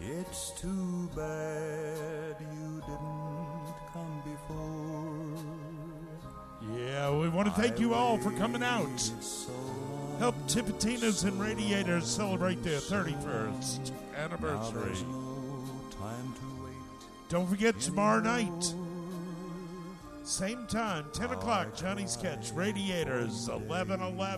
It's too bad you didn't come before. Yeah, we want to thank you all for coming out. Help Tipitinas and Radiators celebrate their 31st anniversary. Don't forget tomorrow night. Same time, 10 o'clock, Johnny Sketch, Radiators, 11:11.